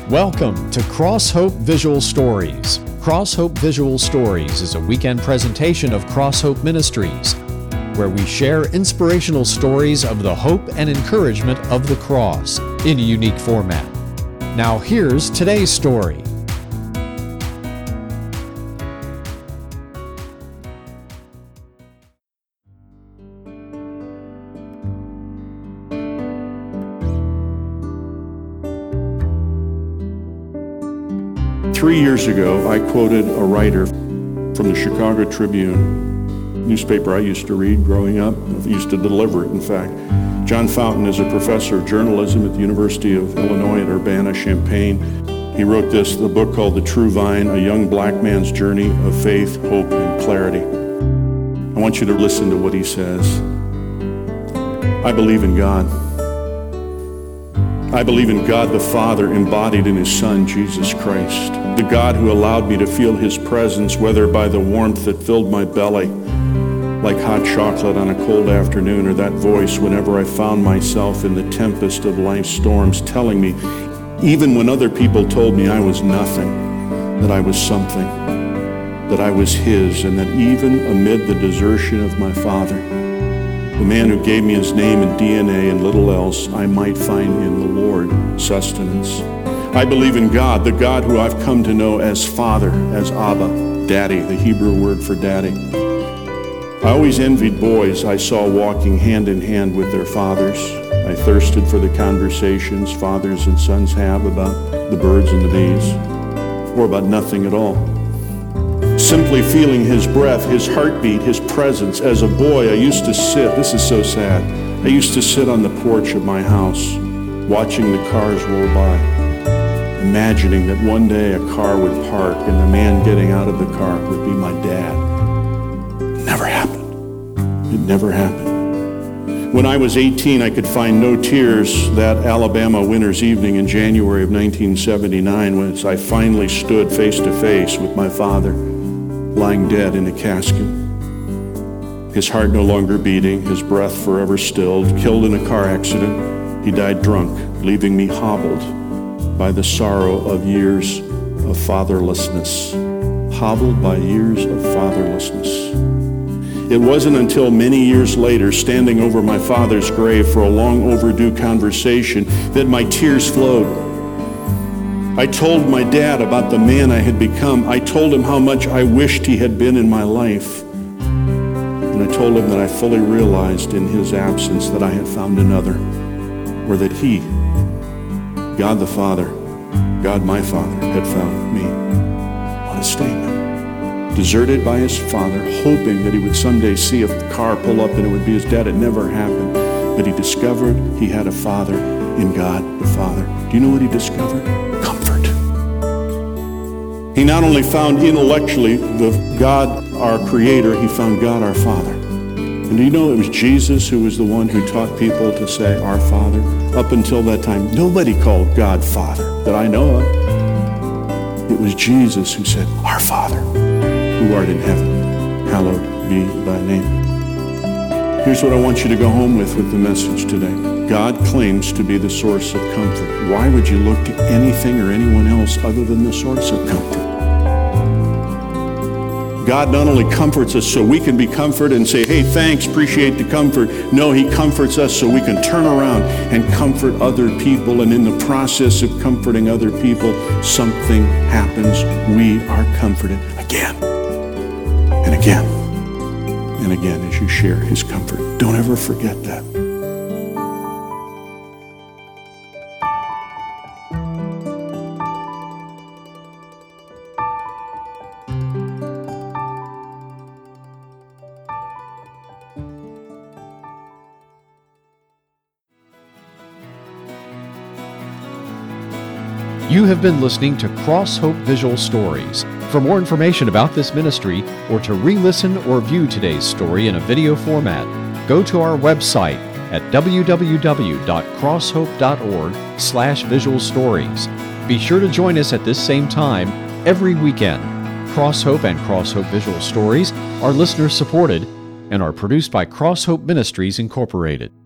Welcome to Cross Hope Visual Stories. Cross Hope Visual Stories is a weekend presentation of Cross Hope Ministries, where we share inspirational stories of the hope and encouragement of the cross in a unique format. Now here's today's story. Three years ago, I quoted a writer from the Chicago Tribune, newspaper I used to read growing up. I used to deliver it, in fact. John Fountain is a professor of journalism at the University of Illinois at Urbana-Champaign. He wrote the book called The True Vine, A Young Black Man's Journey of Faith, Hope, and Clarity. I want you to listen to what he says. I believe in God. I believe in God the Father embodied in His Son, Jesus Christ, the God who allowed me to feel His presence, whether by the warmth that filled my belly, like hot chocolate on a cold afternoon, or that voice whenever I found myself in the tempest of life's storms telling me, even when other people told me I was nothing, that I was something, that I was His, and that even amid the desertion of my Father, the man who gave me His name and DNA and little else, I might find in the Lord sustenance. I believe in God, the God who I've come to know as Father, as Abba, Daddy, the Hebrew word for daddy. I always envied boys I saw walking hand in hand with their fathers. I thirsted for the conversations fathers and sons have about the birds and the bees, or about nothing at all. Simply feeling His breath, His heartbeat, His presence. As a boy, I used to sit, this is so sad, I used to sit on the porch of my house, watching the cars roll by, imagining that one day a car would park and the man getting out of the car would be my dad. It never happened. It never happened. When I was 18, I could find no tears that Alabama winter's evening in January of 1979, when I finally stood face to face with my father, lying dead in a casket. His heart no longer beating, his breath forever stilled, killed in a car accident. He died drunk, leaving me hobbled by the sorrow of years of fatherlessness. Hobbled by years of fatherlessness. It wasn't until many years later, standing over my father's grave for a long overdue conversation, that my tears flowed. I told my dad about the man I had become. I told him how much I wished he had been in my life. And I told him that I fully realized in his absence that I had found another, or that he, God the Father, God my Father, had found me. What a statement. Deserted by his father, hoping that he would someday see a car pull up and it would be his dad. It never happened. But he discovered he had a father in God the Father. Do you know what he discovered? Comfort. He not only found intellectually the God, our Creator, he found God, our Father. And do you know it was Jesus who was the one who taught people to say, Our Father? Up until that time, nobody called God Father that I know of. It was Jesus who said, Our Father, who art in heaven, hallowed be thy name. Here's what I want you to go home with the message today. God claims to be the source of comfort. Why would you look to anything or anyone else other than the source of comfort? God not only comforts us so we can be comforted and say, hey, thanks, appreciate the comfort. No, He comforts us so we can turn around and comfort other people. And in the process of comforting other people, something happens. We are comforted again and again and again as you share His comfort. Don't ever forget that. You have been listening to Cross Hope Visual Stories. For more information about this ministry, or to re-listen or view today's story in a video format, go to our website at www.crosshope.org/visual stories. Be sure to join us at this same time every weekend. Cross Hope and Cross Hope Visual Stories are listener supported and are produced by Cross Hope Ministries Incorporated.